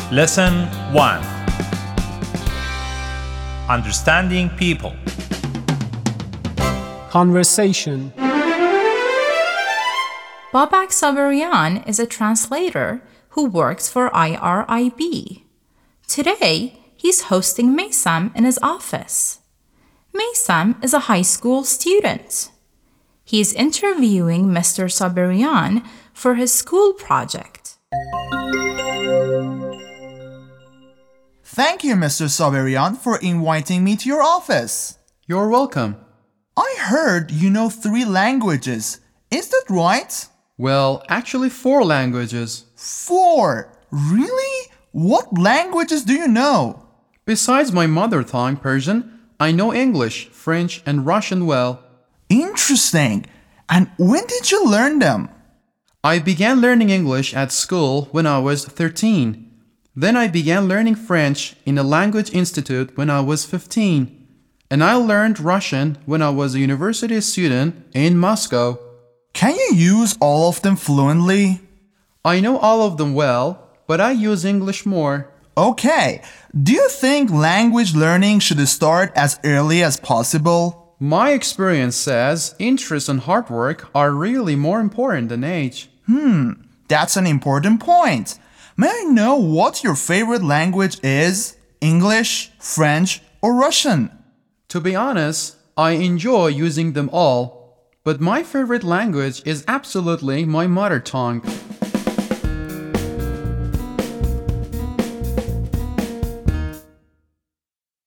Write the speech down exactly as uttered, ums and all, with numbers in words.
Lesson one. Understanding people. Conversation. Babak Sabarian is a translator who works for I R I B. Today, he's hosting Maysam in his office. Maysam is a high school student. He is interviewing Mister Sabarian for his school project. Thank you, Mister Sabarian, for inviting me to your office. You're welcome. I heard you know three languages. Is that right? Well, actually four languages. Four? Really? What languages do you know? Besides my mother tongue, Persian, I know English, French, and Russian well. Interesting. And when did you learn them? I began learning English at school when I was thirteen. Then I began learning French in a language institute when I was fifteen. And I learned Russian when I was a university student in Moscow. Can you use all of them fluently? I know all of them well, but I use English more. Okay. Do you think language learning should start as early as possible? My experience says interest and hard work are really more important than age. Hmm, that's an important point. May I know what your favorite language is? English, French, or Russian? To be honest, I enjoy using them all, but my favorite language is absolutely my mother tongue.